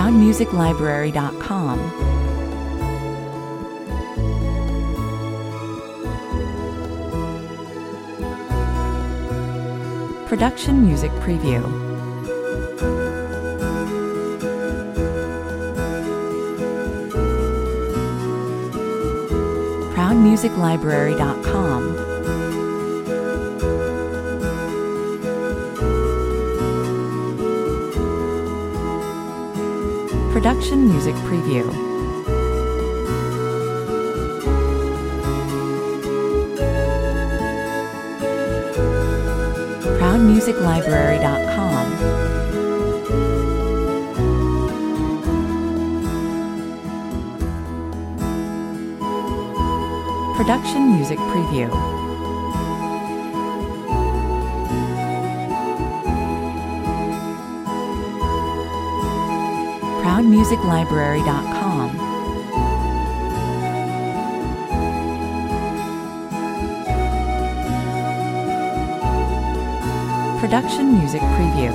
ProudMusicLibrary.com. Production Music Preview. ProudMusicLibrary.com. Production Music Preview. ProudMusicLibrary.com. Production Music Preview. ProudMusicLibrary.com. Production Music Preview.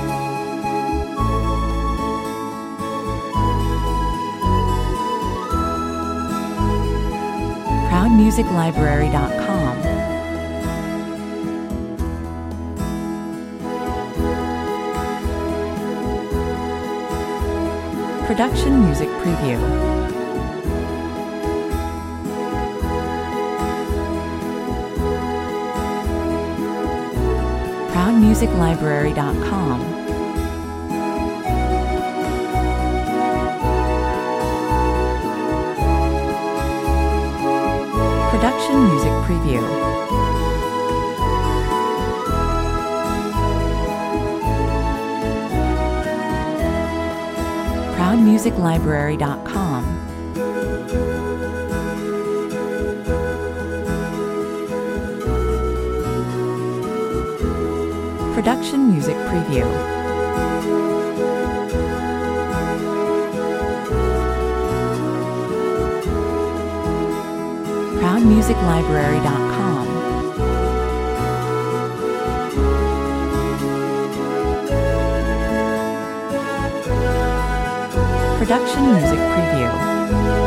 ProudMusicLibrary.com. Production Music Preview. ProudMusicLibrary.com. Production Music Preview. ProudMusicLibrary.com. Production Music Preview. ProudMusicLibrary.com. Production Music Preview.